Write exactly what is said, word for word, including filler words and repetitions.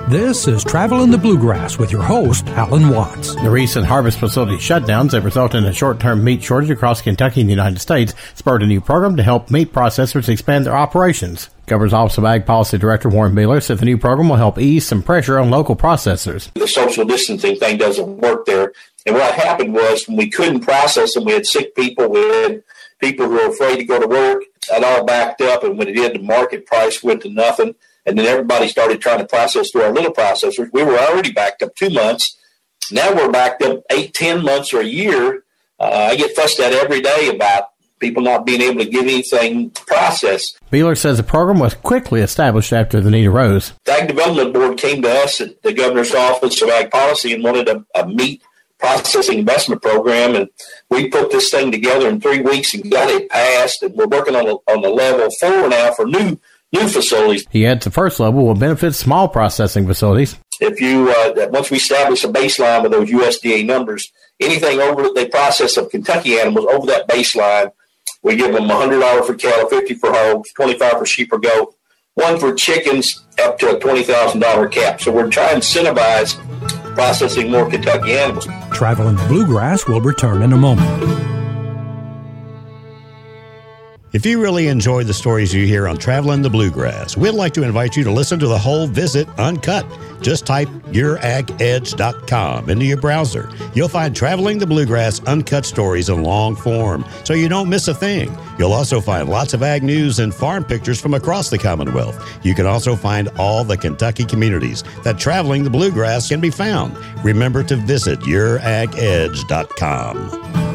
This is Travel in the Bluegrass with your host, Alan Watts. The recent harvest facility shutdowns have resulted in a short-term meat shortage across Kentucky and the United States, spurred a new program to help meat processors expand their operations. Governor's Office of Ag Policy Director Warren Beeler said the new program will help ease some pressure on local processors. The social distancing thing doesn't work there. And what happened was when we couldn't process them, we had sick people, we had people who were afraid to go to work. It all backed up, and when it did, the market price went to nothing. And then everybody started trying to process through our little processors. We were already backed up two months. Now we're backed up eight, ten months or a year. Uh, I get fussed at every day about people not being able to get anything processed. Beeler says the program was quickly established after the need arose. The Ag Development Board came to us at the Governor's Office of Ag Policy and wanted a, a meat processing investment program, and we put this thing together in three weeks and got it passed, and we're working on, a, on the level four now for new new facilities. He adds the first level will benefit small processing facilities. If you, uh, once we establish a baseline with those U S D A numbers, anything over, they process of Kentucky animals over that baseline, we give them one hundred dollars for cattle, fifty dollars for hogs, twenty-five dollars for sheep or goat, one for chickens, up to a twenty thousand dollars cap. So we're trying to incentivize processing more Kentucky animals. Travel in the Bluegrass will return in a moment. If you really enjoy the stories you hear on Traveling the Bluegrass, we'd like to invite you to listen to the whole visit uncut. Just type your ag edge dot com into your browser. You'll find Traveling the Bluegrass uncut stories in long form, so you don't miss a thing. You'll also find lots of ag news and farm pictures from across the Commonwealth. You can also find all the Kentucky communities that Traveling the Bluegrass can be found. Remember to visit your ag edge dot com.